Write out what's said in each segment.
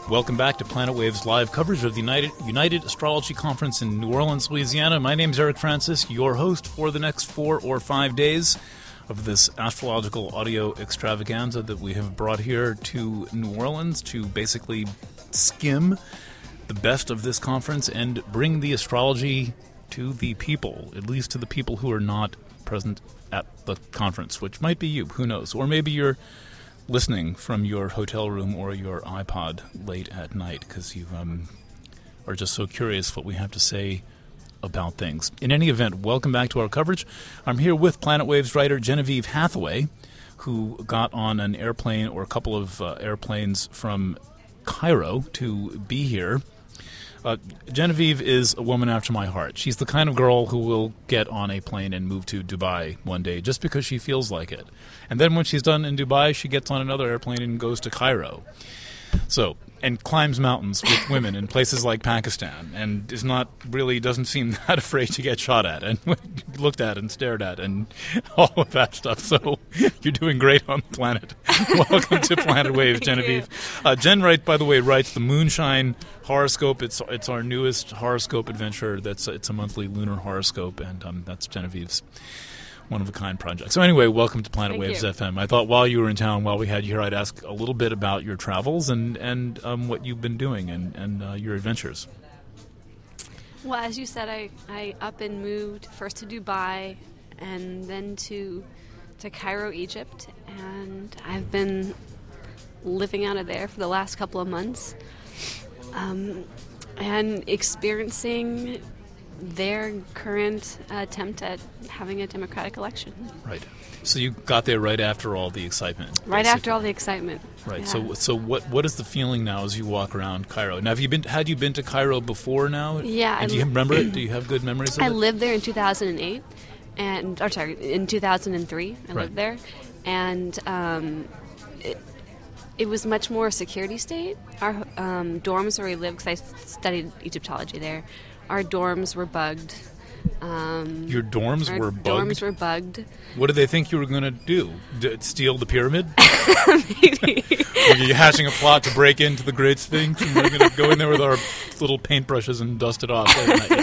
Welcome back to Planet Wave's live coverage of the United Astrology Conference in New Orleans, Louisiana. My name's Eric Francis, your host for the next 4 or 5 days of this astrological audio extravaganza that we have brought here to New Orleans to basically skim the best of this conference and bring the astrology to the people, at least to the people who are not present at the conference, which might be you, who knows, or maybe you're listening from your hotel room or your iPod late at night because you are just so curious what we have to say about things. In any event, welcome back to our coverage. I'm here with Planet Waves writer Genevieve Hathaway, who got on an airplane or a couple of airplanes from Cairo to be here. Genevieve is a woman after my heart. She's the kind of girl who will get on a plane and move to Dubai one day just because she feels like it. And then when she's done in Dubai, she gets on another airplane and goes to Cairo. And climbs mountains with women in places like Pakistan and doesn't seem that afraid to get shot at and looked at and stared at and all of that stuff. So you're doing great on the planet. Welcome to Planet Wave, Genevieve. Jen Wright, by the way, writes the Moonshine Horoscope. It's our newest horoscope adventure. It's a monthly lunar horoscope, and that's Genevieve's one-of-a-kind project. So anyway, welcome to Planet Waves FM. I thought while you were in town, while we had you here, I'd ask a little bit about your travels and what you've been doing and your adventures. Well, as you said, I up and moved first to Dubai and then to Cairo, Egypt, and I've been living out of there for the last couple of months and experiencing their current attempt at having a democratic election. Right. So you got there right after all the excitement. Right after all the excitement. Right. Yeah. So what is the feeling now as you walk around Cairo? Now, had you been to Cairo before now? Yeah. And do you remember it? Do you have good memories of it? I lived there in 2008, in 2003. I lived there, and it was much more a security state. Our dorms where we lived, because I studied Egyptology there, our dorms were bugged. Your dorms were bugged? Dorms were bugged. What did they think you were going to do? Steal the pyramid? Maybe. Were you hashing a plot to break into the Great Sphinx and we're going to go in there with our little paintbrushes and dust it off?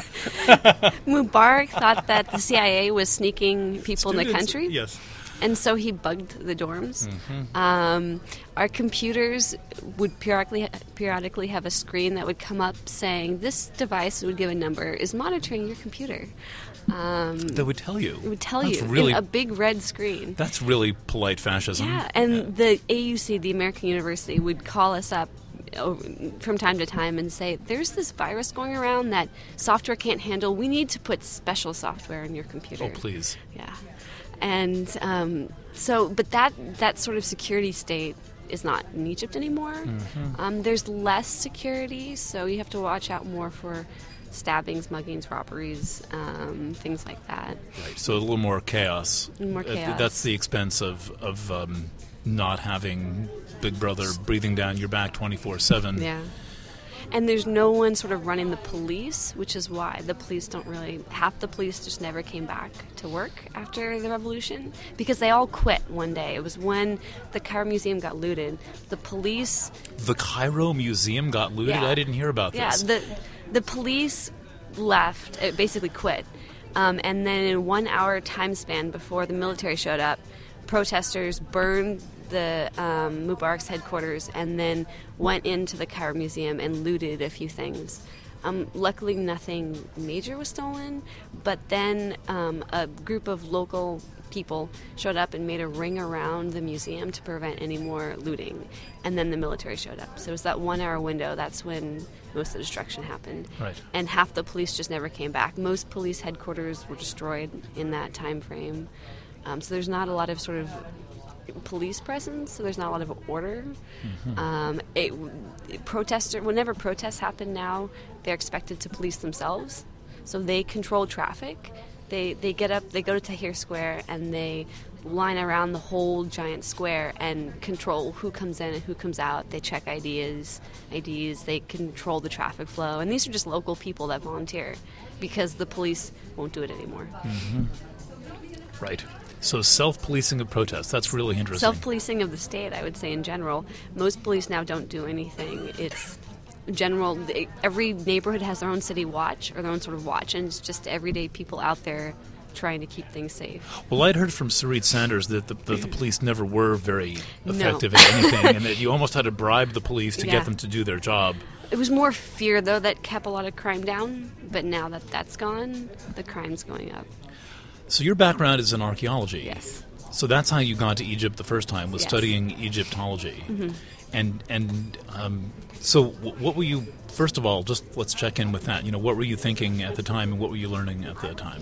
Mubarak thought that the CIA was sneaking people in the country. Yes. And so he bugged the dorms. Mm-hmm. Our computers would periodically have a screen that would come up saying, this device would give a number, is monitoring your computer. That would tell you. It would tell That's you really, in a big red screen. That's really polite fascism. Yeah, and the AUC, the American University, would call us up from time to time and say, there's this virus going around that software can't handle. We need to put special software in your computer. Oh, please. Yeah. And but that sort of security state is not in Egypt anymore. Mm-hmm. There's less security, so you have to watch out more for stabbings, muggings, robberies, things like that. Right, so a little more chaos. More chaos. That's the expense of not having Big Brother breathing down your back 24/7. Yeah. And there's no one sort of running the police, which is why the police half the police just never came back to work after the revolution because they all quit one day. It was when the Cairo Museum got looted. The police... The Cairo Museum got looted? Yeah. I didn't hear about this. Yeah, the police left, it basically quit. And then in a 1 hour time span before the military showed up, protesters burned the Mubarak's headquarters and then went into the Cairo Museum and looted a few things. Luckily, nothing major was stolen, but then a group of local people showed up and made a ring around the museum to prevent any more looting, and then the military showed up. So it was that 1 hour window. That's when most of the destruction happened. Right. And half the police just never came back. Most police headquarters were destroyed in that time frame. So there's not a lot of sort of police presence, so there's not a lot of order. Mm-hmm. Whenever protests happen now, they're expected to police themselves, so they control traffic. They get up, they go to Tahrir Square, and they line around the whole giant square and control who comes in and who comes out. They check IDs, they control the traffic flow, and these are just local people that volunteer because the police won't do it anymore. Mm-hmm. Right. So self-policing of protests, that's really interesting. Self-policing of the state, I would say, in general. Most police now don't do anything. It's general. Every neighborhood has their own city watch or their own sort of watch, and it's just everyday people out there trying to keep things safe. Well, I'd heard from Sarit Sanders that the police never were very effective at anything, and that you almost had to bribe the police to get them to do their job. It was more fear, though, that kept a lot of crime down, but now that that's gone, the crime's going up. So your background is in archaeology. Yes. So that's how you got to Egypt the first time, was Yes. studying Egyptology. Mm-hmm. So what were you, first of all, just let's check in with that. What were you thinking at the time, and what were you learning at the time?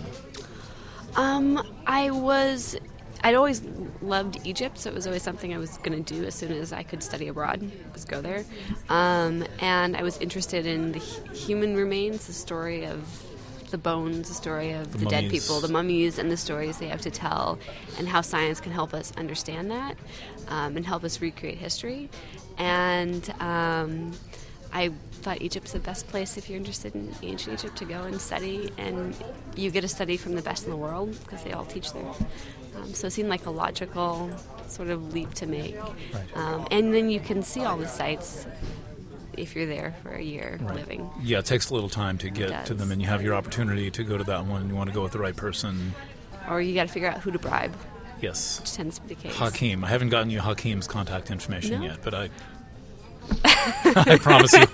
I'd always loved Egypt, so it was always something I was going to do as soon as I could study abroad, was go there. And I was interested in the human remains, the story of the bones, the story of the dead people, the mummies, and the stories they have to tell, and how science can help us understand that and help us recreate history. And I thought Egypt's the best place if you're interested in ancient Egypt to go and study, and you get to study from the best in the world because they all teach there. So it seemed like a logical sort of leap to make. Right. And then you can see all the sites if you're there for a year living. Yeah, it takes a little time to get to them, and you have your opportunity to go to that one. You want to go with the right person. Or you got to figure out who to bribe. Yes. Which tends to be the case. Hakeem. I haven't gotten you Hakeem's contact information No? yet, but I promise you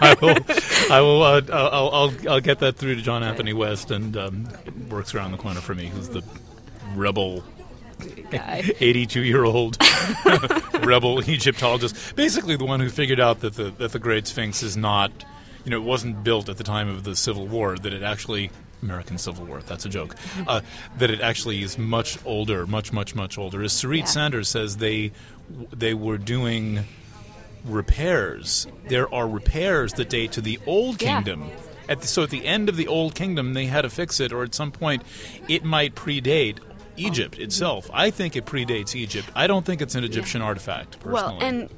I'll get that through to John Anthony West, and works around the corner for me, who's the rebel Guy. 82-year-old rebel Egyptologist, basically the one who figured out that the Great Sphinx is not, it wasn't built at the time of the Civil War, that it actually, American Civil War, that's a joke, that it actually is much older, much, much, much older. As Sarit Sanders says, they were doing repairs. There are repairs that date to the Old Kingdom. So at the end of the Old Kingdom, they had to fix it, or at some point it might predate Egypt itself. I think it predates Egypt. I don't think it's an Egyptian artifact, personally. Well, and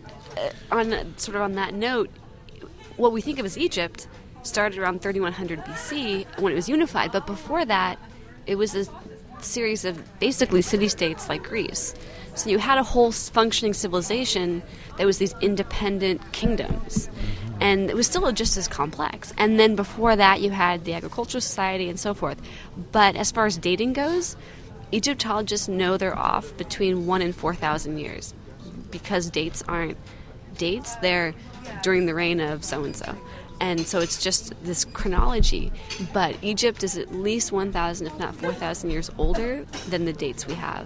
on that note, what we think of as Egypt started around 3100 BC when it was unified, but before that, it was a series of basically city-states like Greece. So you had a whole functioning civilization that was these independent kingdoms. And it was still just as complex. And then before that, you had the agricultural society and so forth. But as far as dating goes, Egyptologists know they're off between 1,000 and 4,000 years because dates aren't dates. They're during the reign of so-and-so. And so it's just this chronology. But Egypt is at least 1,000, if not 4,000 years older than the dates we have.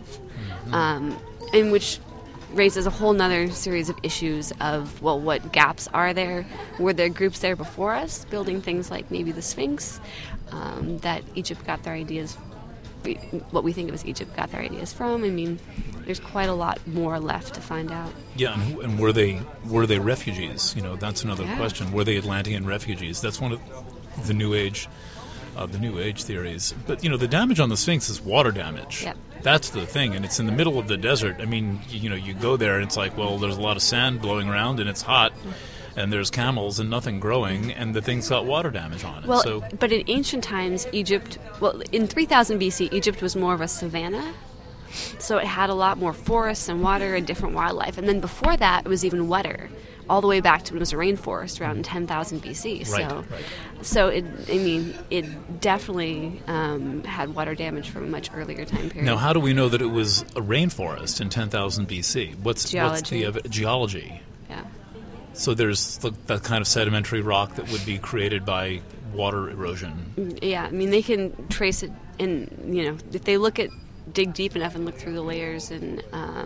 In which raises a whole nother series of issues of, well, what gaps are there? Were there groups there before us building things like maybe the Sphinx that Egypt got their ideas, what we think of as Egypt got their ideas from? I mean, there's quite a lot more left to find out. Yeah, and were they refugees? That's another question. Were they Atlantean refugees? That's one of the New Age theories. But the damage on the Sphinx is water damage. Yep. That's the thing, and it's in the middle of the desert. I mean, you go there and it's like, well, there's a lot of sand blowing around and it's hot, and there's camels and nothing growing, and the thing's got water damage on it. Well, but in ancient times, in 3000 BC, Egypt was more of a savanna. So it had a lot more forests and water and different wildlife. And then before that, it was even wetter, all the way back to when it was a rainforest around 10,000 BC. So it definitely had water damage from a much earlier time period. Now, how do we know that it was a rainforest in 10,000 BC? What's the geology? Yeah. So there's that kind of sedimentary rock that would be created by water erosion. Yeah, I mean, they can trace it in, if they dig deep enough and look through the layers, and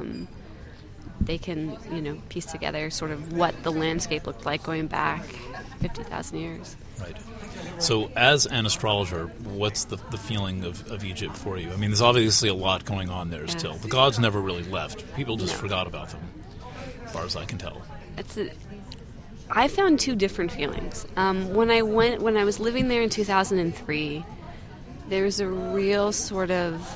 they can, piece together sort of what the landscape looked like going back 50,000 years. Right. So as an astrologer, what's the feeling of Egypt for you? I mean, there's obviously a lot going on there still. The gods never really left. People just forgot about them, as far as I can tell. I found two different feelings. When I was living there in 2003, there was a real sort of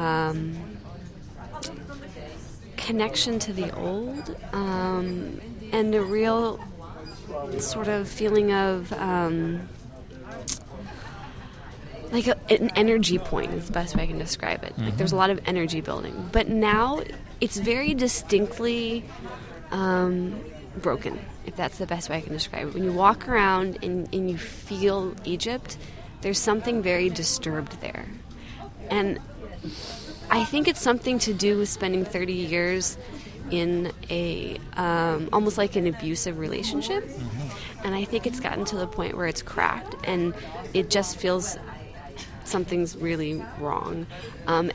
connection to the old, and a real sort of feeling of like an energy point is the best way I can describe it. Like there's a lot of energy building. But now it's very distinctly broken, if that's the best way I can describe it. When you walk around and you feel Egypt, there's something very disturbed there. And I think it's something to do with spending 30 years in a almost like an abusive relationship. And I think it's gotten to the point where it's cracked and it just feels something's really wrong. And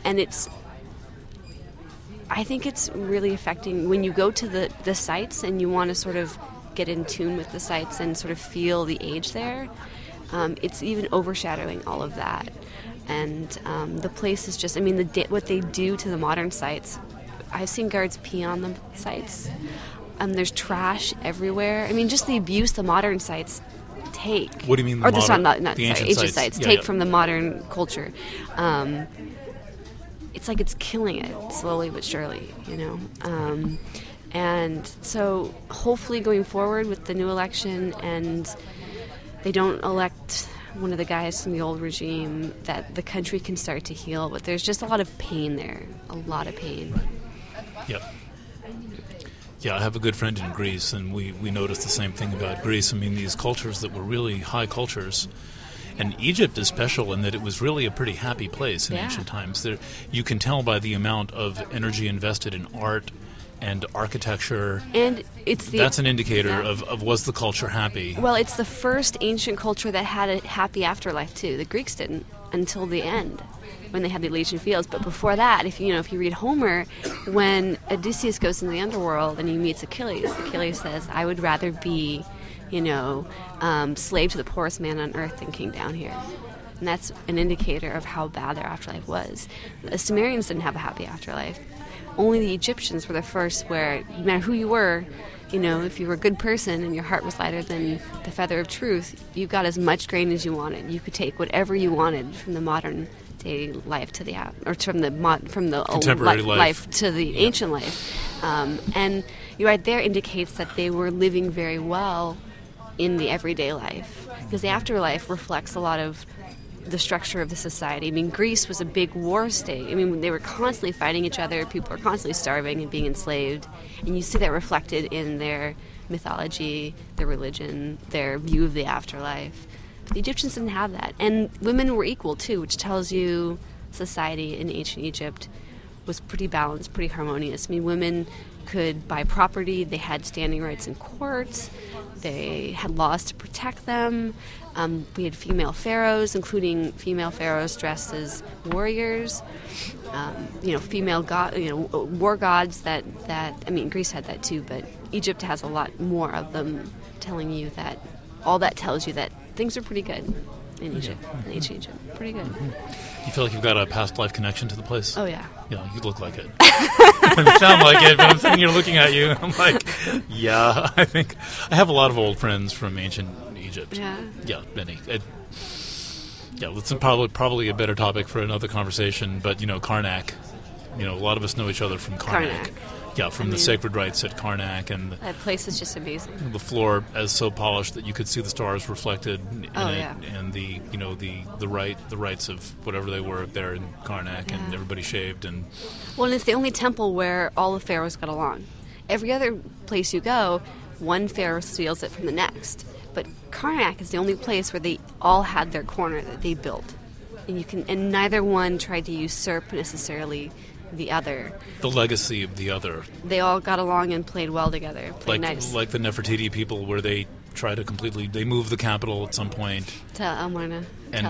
I think it's really affecting when you go to the sites and you want to sort of get in tune with the sites and sort of feel the age there. It's even overshadowing all of that. And the place is just, I mean, what they do to the modern sites, I've seen guards pee on the sites. There's trash everywhere. I mean, just the abuse the modern sites take. What do you mean? Ancient sites take from the modern culture. It's like it's killing it slowly but surely, you know. And so hopefully going forward with the new election and they don't elect one of the guys from the old regime, that the country can start to heal. But there's just a lot of pain there, a lot of pain. Yep. Yeah, I have a good friend in Greece, and we noticed the same thing about Greece. I mean, these cultures that were really high cultures. And Egypt is special in that it was really a pretty happy place in ancient times. You can tell by the amount of energy invested in art and architecture. And that's an indicator of was the culture happy. Well, it's the first ancient culture that had a happy afterlife, too. The Greeks didn't until the end, when they had the Elysian Fields. But before that, if you read Homer, when Odysseus goes into the underworld and he meets Achilles says, I would rather be, slave to the poorest man on earth than king down here. And that's an indicator of how bad their afterlife was. The Sumerians didn't have a happy afterlife. Only the Egyptians were the first where, no matter who you were, if you were a good person and your heart was lighter than the feather of truth, you got as much grain as you wanted. You could take whatever you wanted from the modern day life to from the contemporary life to the ancient life. And right there indicates that they were living very well in the everyday life, because the afterlife reflects a lot of the structure of the society. I mean, Greece was a big war state. I mean, they were constantly fighting each other. People were constantly starving and being enslaved. And you see that reflected in their mythology, their religion, their view of the afterlife. But the Egyptians didn't have that. And women were equal, too, which tells you society in ancient Egypt was pretty balanced, pretty harmonious. I mean, women could buy property. They had standing rights in courts. They had laws to protect them. We had female pharaohs, including female pharaohs dressed as warriors. Female war gods. Greece had that too, but Egypt has a lot more of them. Telling you that all that tells you that things are pretty good in Egypt, in ancient Egypt, pretty good. You feel like you've got a past life connection to the place? Oh yeah. Yeah, you look like it. You sound like it, but I'm sitting here looking at you. I'm like, yeah, I think I have a lot of old friends from ancient Egypt. Yeah. Yeah, many. That's probably a better topic for another conversation. But Karnak, a lot of us know each other from Karnak. Yeah, from the sacred rites at Karnak, and that place is just amazing. The floor is so polished that you could see the stars reflected in it, and the rites of whatever they were up there in Karnak, and everybody shaved and. Well, and it's the only temple where all the pharaohs got along. Every other place you go, one pharaoh steals it from the next, but Karnak is the only place where they all had their corner that they built, and neither one tried to usurp necessarily the other. The legacy of the other. They all got along and played well together. Nice. Like the Nefertiti people, where they try to they move the capital at some point to Amarna,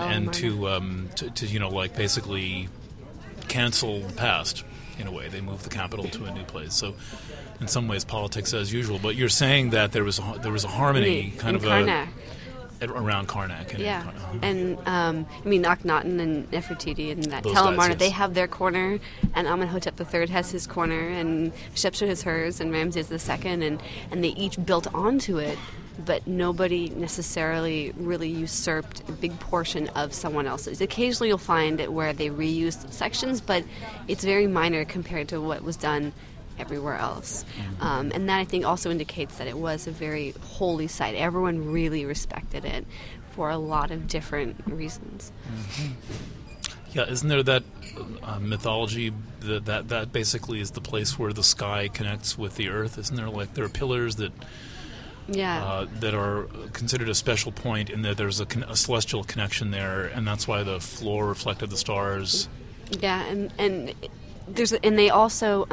to basically cancel the past. In a way, they move the capital to a new place. So, in some ways, politics as usual. But you're saying that there was a harmony, Karnak. Around Karnak. And Akhenaten and Nefertiti and that Tel Amarna, they have their corner, and Amenhotep III has his corner, and Hatshepsut has hers, and Ramses II, and they each built onto it, but nobody necessarily really usurped a big portion of someone else's. Occasionally you'll find it where they reused sections, but it's very minor compared to what was done everywhere else. And that, I think, also indicates that it was a very holy site. Everyone really respected it for a lot of different reasons. Yeah, isn't there that mythology that basically is the place where the sky connects with the earth? Isn't there, like, there are pillars that that are considered a special point in that there's a celestial connection there, and that's why the floor reflected the stars. Yeah, and they also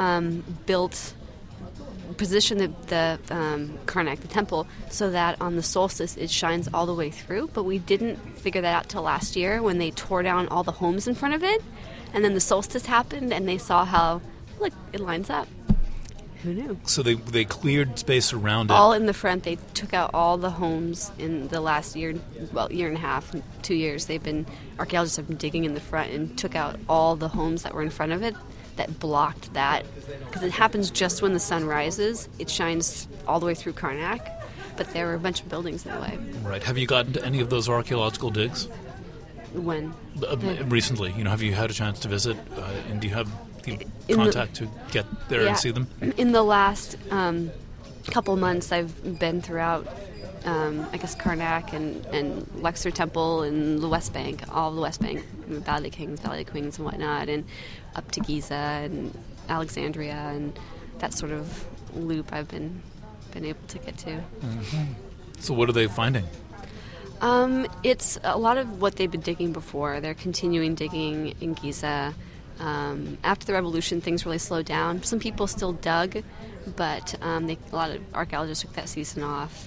positioned the Karnak, the temple, so that on the solstice it shines all the way through. But we didn't figure that out till last year when they tore down all the homes in front of it, and then the solstice happened, and they saw how, look, it lines up. Who knew? So they cleared space around it. All in the front. They took out all the homes in the last year and a half, 2 years. Archaeologists have been digging in the front and took out all the homes that were in front of it that blocked that. Because it happens just when the sun rises. It shines all the way through Karnak, but there were a bunch of buildings in the way. Right. Have you gotten to any of those archaeological digs? When? Recently. Have you had a chance to visit? And do you have the contact to get there and see them? In the last couple months, I've been throughout, Karnak and Luxor Temple and the West Bank, all the West Bank, Valley of Kings, Valley of Queens and whatnot, and up to Giza and Alexandria, and that sort of loop I've been able to get to. Mm-hmm. So what are they finding? It's a lot of what they've been digging before. They're continuing digging in Giza. After the revolution, things really slowed down. Some people still dug, but a lot of archaeologists took that season off.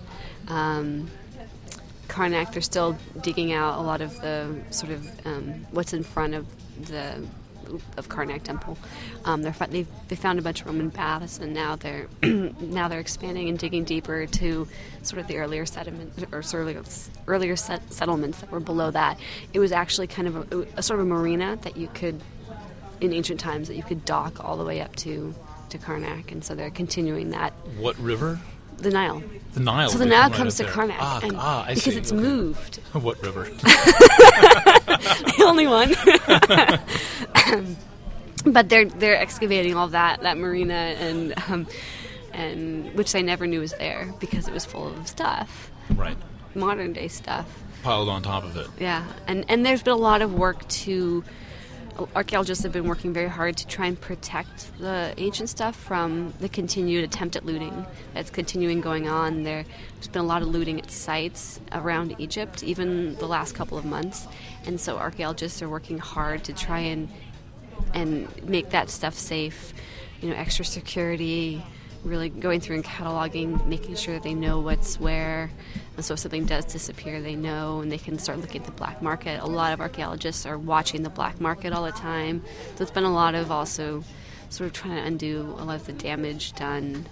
Karnak, they're still digging out a lot of the sort of what's in front of Karnak Temple. They found a bunch of Roman baths, and now they're expanding and digging deeper to sort of the earlier settlements that were below that. It was actually kind of a sort of a marina that you could, in ancient times, that you could dock all the way up to Karnak, and so they're continuing that. What river? The Nile. The Nile. So the Nile comes to Karnak, I because see. it's moved. What river? The only one. But they're excavating all that marina and which they never knew was there because it was full of stuff. Right. Modern day stuff. Piled on top of it. Yeah, and there's been a lot of work to. Archaeologists have been working very hard to try and protect the ancient stuff from the continued attempt at looting that's continuing going on. There's been a lot of looting at sites around Egypt, even the last couple of months. And so archaeologists are working hard to try and make that stuff safe, extra security, really going through and cataloging, making sure that they know what's where. And so if something does disappear, they know, and they can start looking at the black market. A lot of archaeologists are watching the black market all the time. So it's been a lot of also sort of trying to undo a lot of the damage done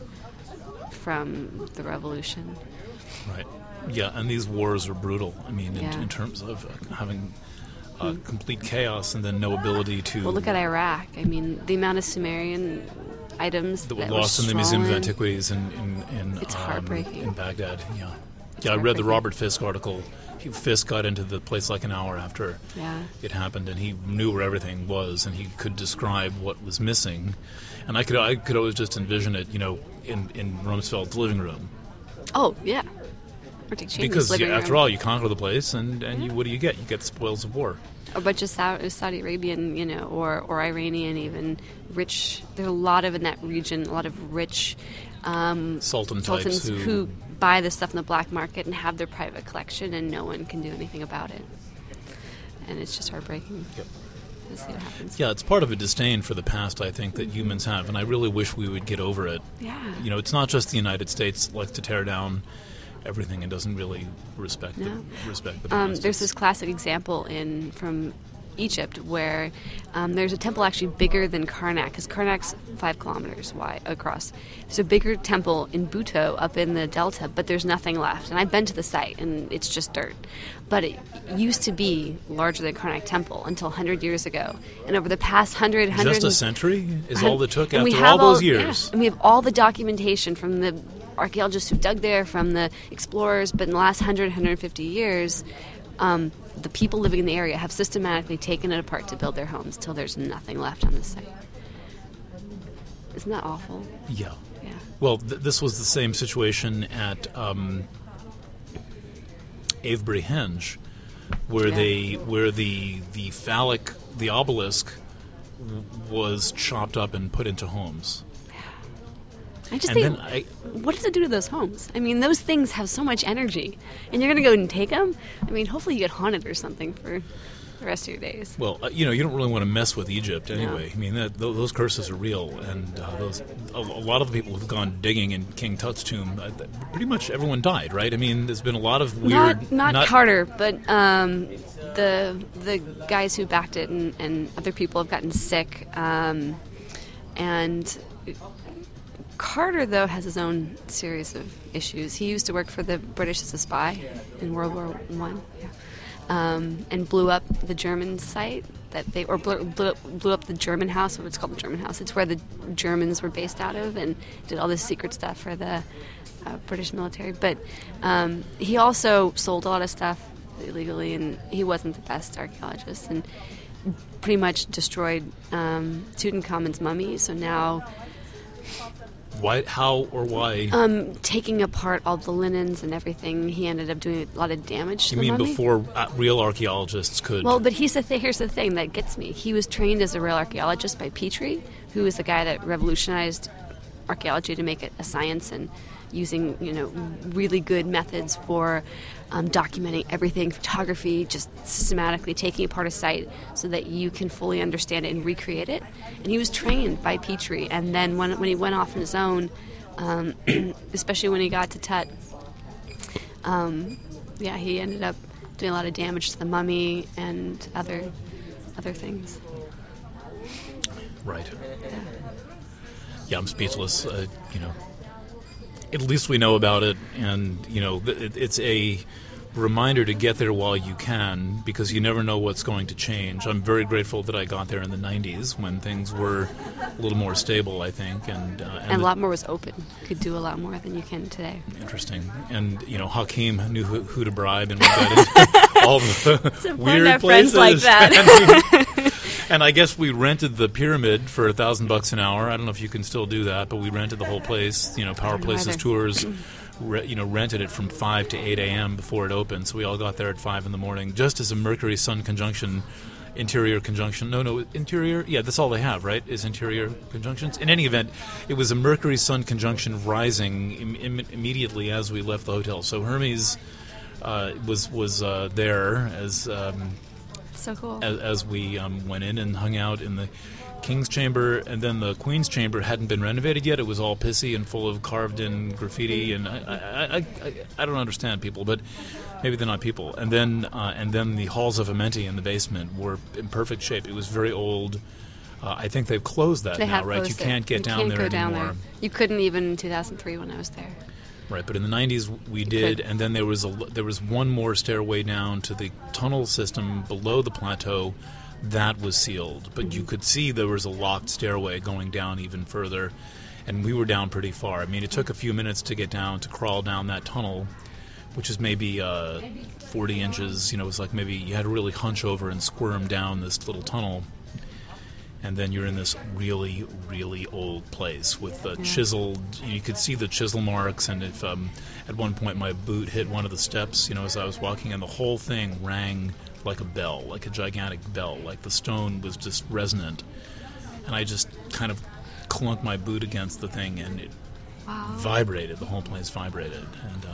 from the revolution. Right. Yeah, and these wars are brutal. I mean, in terms of having complete chaos and then no ability to... Well, look at Iraq. I mean, the amount of Sumerian items that were lost in the Museum of Antiquities it's heartbreaking. In Baghdad. Yeah, I read the Robert Fisk article. Fisk got into the place like an hour after it happened, and he knew where everything was, and he could describe what was missing. And I could always just envision it, in Rumsfeld's living room. Oh yeah, because after all, you conquer the place, and what do you get? You get the spoils of war. A bunch of Saudi Arabian, or Iranian, even rich. There's a lot of in that region, a lot of rich sultans who buy the stuff in the black market and have their private collection, and no one can do anything about it. And it's just heartbreaking. Yep. To see what happens. Yeah, it's part of a disdain for the past, I think, that humans have, and I really wish we would get over it. Yeah. It's not just the United States likes to tear down everything and doesn't really respect the past. There's this classic example from Egypt where there's a temple actually bigger than Karnak, because Karnak's 5 kilometers wide across. There's a bigger temple in Buto up in the delta, but there's nothing left. And I've been to the site, and it's just dirt. But it used to be larger than Karnak Temple until 100 years ago. And over the past 100... Just a century is all it took after all those years. Yeah, and we have all the documentation from the archaeologists who dug there, from the explorers, but in the last 150 years... the people living in the area have systematically taken it apart to build their homes till there's nothing left on the site. Isn't that awful? Yeah. Yeah. Well, this was the same situation at Avebury Henge, where the obelisk was chopped up and put into homes. I just And think, what does it do to those homes? I mean, those things have so much energy, and you're going to go and take them? I mean, hopefully you get haunted or something for the rest of your days. Well, you don't really want to mess with Egypt anyway. No. I mean, those curses are real, and a lot of the people who've gone digging in King Tut's tomb, pretty much everyone died, right? I mean, there's been a lot of weird... Not Carter, but the guys who backed it and other people have gotten sick, and Carter, though, has his own series of issues. He used to work for the British as a spy in World War I, and blew up the German site blew up the German house. What's called the German house. It's where the Germans were based out of, and did all this secret stuff for the British military. But he also sold a lot of stuff illegally, and he wasn't the best archaeologist, and pretty much destroyed Tutankhamun's mummy. So now... Why? How or why? Taking apart all the linens and everything, he ended up doing a lot of damage to the mummy. You mean before real archaeologists could? Well, but here's the thing that gets me. He was trained as a real archaeologist by Petrie, who is the guy that revolutionized archaeology to make it a science, and using really good methods for documenting everything, photography, just systematically taking apart a site so that you can fully understand it and recreate it. And he was trained by Petrie, and then when he went off on his own, especially when he got to Tut, he ended up doing a lot of damage to the mummy and other things. Right. Yeah, I'm speechless. At least we know about it, and it's a reminder to get there while you can, because you never know what's going to change. I'm very grateful that I got there in the 90s when things were a little more stable, I think, and a lot more was open. You could do a lot more than you can today. Interesting. And Hakeem knew who to bribe, and we got into all the weird places like that. And I guess we rented the pyramid for $1,000 an hour. I don't know if you can still do that, but we rented the whole place. Power Places Tours, rented it from 5 to 8 a.m. before it opened. So we all got there at 5 in the morning, just as a Mercury-Sun conjunction, interior conjunction. No, interior. Yeah, that's all they have, right? Is interior conjunctions. In any event, it was a Mercury-Sun conjunction rising immediately as we left the hotel. So Hermes was there as. So cool. As we went in and hung out in the King's Chamber, and then the Queen's Chamber hadn't been renovated yet. It was all pissy and full of carved-in graffiti, and I don't understand people, but maybe they're not people. And then the halls of Amenti in the basement were in perfect shape. It was very old. I think they've closed that now, right? You can't get down there anymore. You couldn't even in 2003 when I was there. Right, but in the 90s we did, and then there was one more stairway down to the tunnel system below the plateau that was sealed. But you could see there was a locked stairway going down even further, and we were down pretty far. I mean, it took a few minutes to crawl down that tunnel, which is maybe 40 inches. It was like maybe you had to really hunch over and squirm down this little tunnel. And then you're in this really, really old place with chiseled. You could see the chisel marks, and if at one point my boot hit one of the steps, as I was walking, and the whole thing rang like a bell, like a gigantic bell, like the stone was just resonant. And I just kind of clunked my boot against the thing, and it vibrated. The whole place vibrated,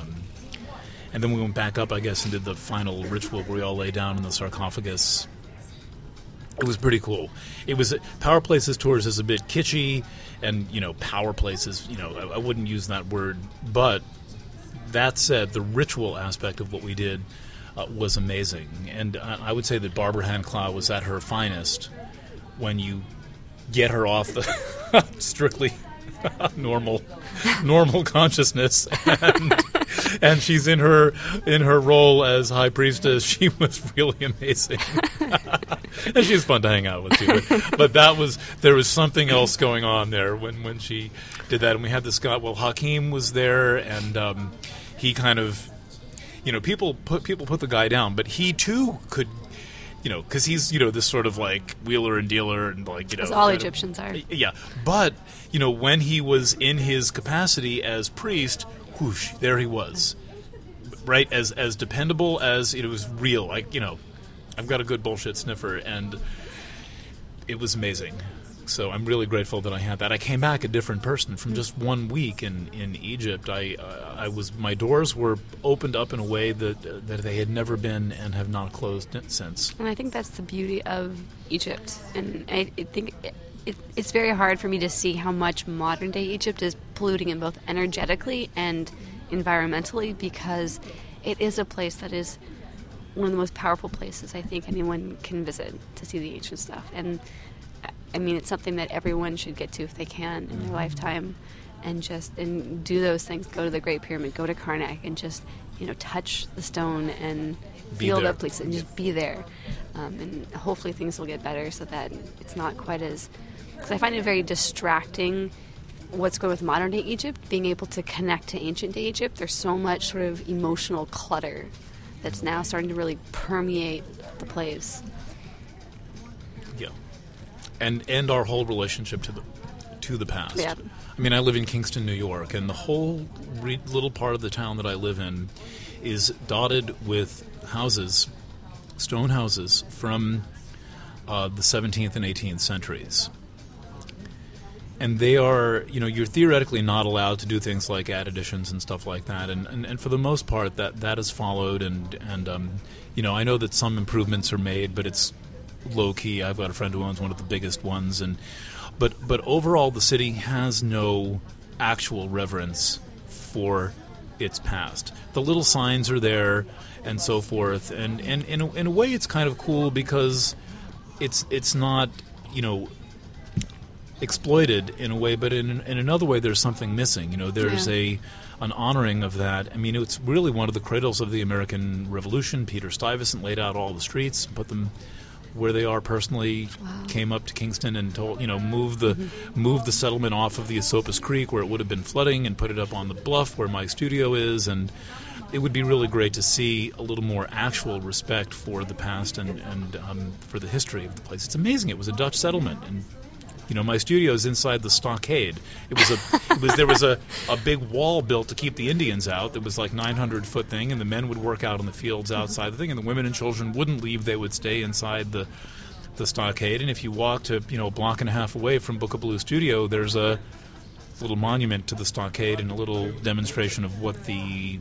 and then we went back up, I guess, and did the final ritual where we all lay down in the sarcophagus. It was pretty cool. It was Power Places Tours is a bit kitschy, and Power Places. I wouldn't use that word, but that said, the ritual aspect of what we did was amazing, and I would say that Barbara Hand-Clough was at her finest when you get her off the strictly normal consciousness, and she's in her role as High Priestess. She was really amazing. And she was fun to hang out with too. But there was something else going on there when she did that. And we had this guy. Well, Hakeem was there, and he kind of, people put the guy down, but he too could. because he's, this sort of like wheeler and dealer and like, as all Egyptians are. Yeah. But, when he was in his capacity as priest, whoosh, there he was. Right? As dependable as it was real. Like, I've got a good bullshit sniffer, and it was amazing. So I'm really grateful that I had that. I came back a different person from just 1 week in Egypt. My doors were opened up in a way that they had never been and have not closed since. And I think that's the beauty of Egypt. And I think it's very hard for me to see how much modern day Egypt is polluting in both energetically and environmentally, because it is a place that is one of the most powerful places I think anyone can visit to see the ancient stuff. And I mean, it's something that everyone should get to if they can in their lifetime, and do those things. Go to the Great Pyramid, go to Karnak, and just touch the stone and feel that place and just be there. And hopefully things will get better so that it's not quite as. Because I find it very distracting what's going with modern day Egypt, being able to connect to ancient day Egypt. There's so much sort of emotional clutter that's now starting to really permeate the place. Yeah. And our whole relationship to the past. Yeah. I mean, I live in Kingston, New York, and the whole little part of the town that I live in is dotted with houses, stone houses from the 17th and 18th centuries. And they are, you're theoretically not allowed to do things like add additions and stuff like that. And for the most part, that is followed. And I know that some improvements are made, but it's low key. I've got a friend who owns one of the biggest ones, but overall the city has no actual reverence for its past. The little signs are there and so forth, and in a way it's kind of cool because it's not exploited in a way, but in another way there's something missing. There's an honoring of that. I mean, it's really one of the cradles of the American Revolution. Peter Stuyvesant laid out all the streets, put them where they are personally. Wow. Came up to Kingston and told, move the settlement off of the Esopus Creek where it would have been flooding and put it up on the bluff where my studio is. And it would be really great to see a little more actual respect for the past and for the history of the place. It's amazing. It was a Dutch settlement, and my studio is inside the stockade. There was a big wall built to keep the Indians out. It was like 900-foot thing, and the men would work out in the fields outside the thing, and the women and children wouldn't leave. They would stay inside the stockade. And if you walked a block and a half away from Bookaboo Studio, there's a little monument to the stockade and a little demonstration of what the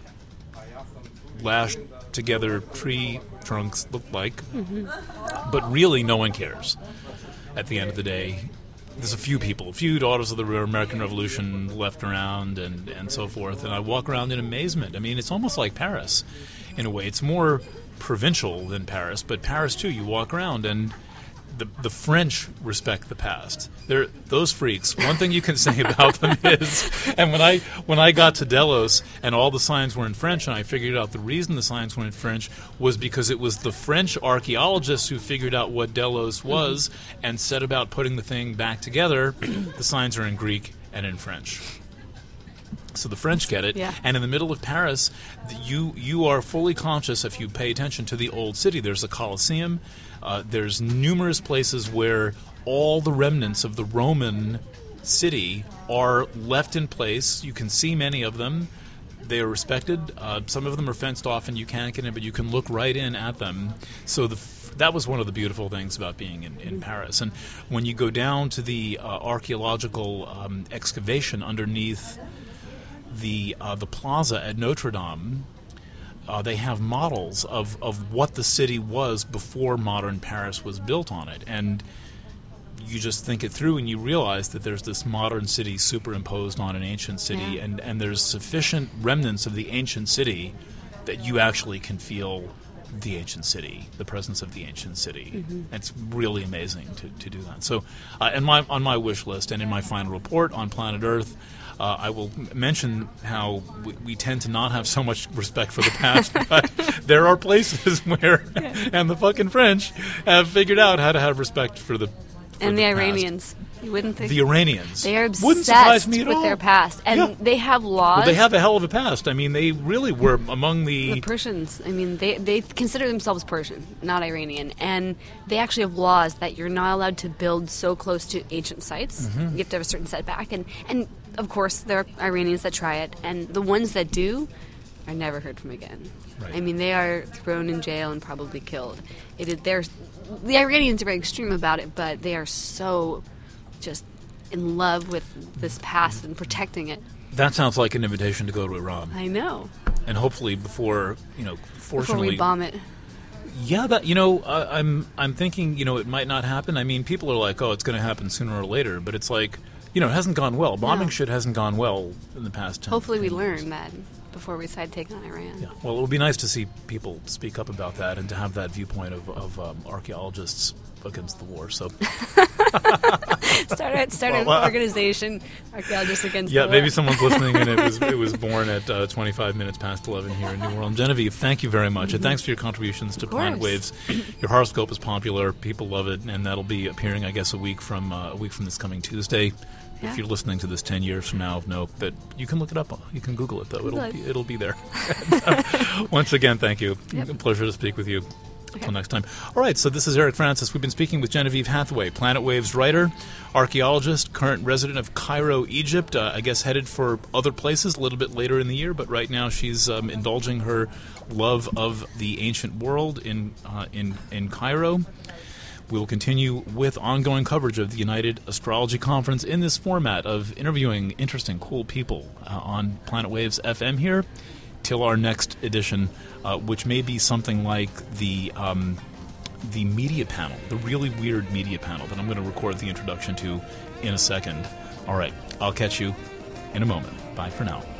lashed together tree trunks look like. Mm-hmm. But really, no one cares. At the end of the day, there's a few daughters of the American Revolution left around and so forth, and I walk around in amazement. I mean, it's almost like Paris in a way. It's more provincial than Paris, but Paris too, you walk around and the French respect the past. They're those freaks. One thing you can say about them is, and when I got to Delos and all the signs were in French, and I figured out the reason the signs were in French was because it was the French archaeologists who figured out what Delos was and set about putting the thing back together. The signs are in Greek and in French. So the French get it, yeah. And in the middle of Paris, you are fully conscious if you pay attention to the old city. There's a Colosseum. There's numerous places where all the remnants of the Roman city are left in place. You can see many of them. They are respected. Some of them are fenced off and you can't get in, but you can look right in at them. So that was one of the beautiful things about being in Paris. And when you go down to the archaeological excavation underneath the plaza at Notre Dame, they have models of what the city was before modern Paris was built on it. And you just think it through and you realize that there's this modern city superimposed on an ancient city, yeah. and there's sufficient remnants of the ancient city that you actually can feel the ancient city, the presence of the ancient city. Mm-hmm. It's really amazing to do that. So on my wish list and in my final report on Planet Earth, I will mention how we tend to not have so much respect for the past, but there are places where, and the fucking French have figured out how to have respect for the and the past. Iranians. You wouldn't think. The Iranians. They are Wouldn't surprise obsessed me at with all. their past. And Yeah. they have laws. Well, they have a hell of a past. I mean, they really were among The Persians, I mean, they consider themselves Persian, not Iranian, and they actually have laws that you're not allowed to build so close to ancient sites. Mm-hmm. You have to have a certain setback, and of course there are Iranians that try it, and the ones that do are never heard from again. Right. I mean, they are thrown in jail and probably killed. The Iranians are very extreme about it, but they are so just in love with this past and protecting it. That sounds like an invitation to go to Iran. I know. And hopefully before, Before fortunately... we bomb it. Yeah, I'm thinking, it might not happen. I mean, people are like, oh, it's going to happen sooner or later, but it's like, it hasn't gone well. Bombing shit hasn't gone well in the past 10 Hopefully we 10 years. learn that before we decide to take on Iran. Yeah. Well, it would be nice to see people speak up about that and to have that viewpoint of archaeologists against the war. So Start an organization, Archaeologists Against the War. yeah, maybe someone's listening, and it was born at 25 minutes past 11 here in New Orleans. Genevieve, thank you very much, and thanks for your contributions to Planet Waves. Your horoscope is popular; people love it, and that'll be appearing, I guess, a week from this coming Tuesday. Yeah. If you're listening to this 10 years from now, know that you can look it up. You can Google it, though. It'll be there. Once again, thank you. Yep. A pleasure to speak with you. Okay. Until next time. All right, so this is Eric Francis. We've been speaking with Genevieve Hathaway, Planet Waves writer, archaeologist, current resident of Cairo, Egypt. I guess headed for other places a little bit later in the year, but right now she's indulging her love of the ancient world in Cairo. We will continue with ongoing coverage of the United Astrology Conference in this format of interviewing interesting, cool people on Planet Waves FM here till our next edition, which may be something like the media panel, the really weird media panel that I'm going to record the introduction to in a second. All right, I'll catch you in a moment. Bye for now.